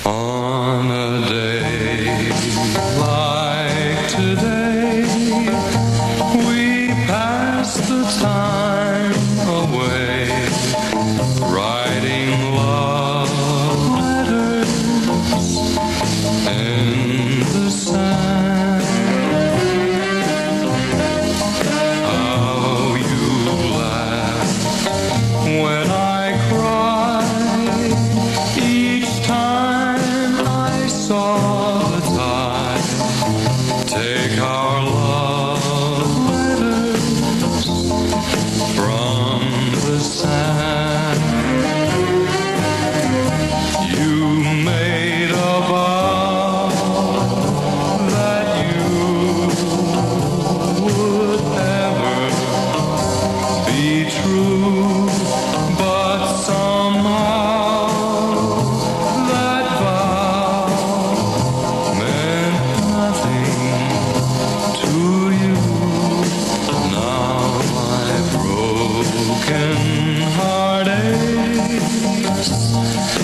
On a day like today, we pass the time away, writing love letters in the sand. How you laugh when I cry each time I saw the tide take our love letters from the sand. You made a vow that you would ever be true, but somehow that vow meant nothing to you. Now my broken heart aches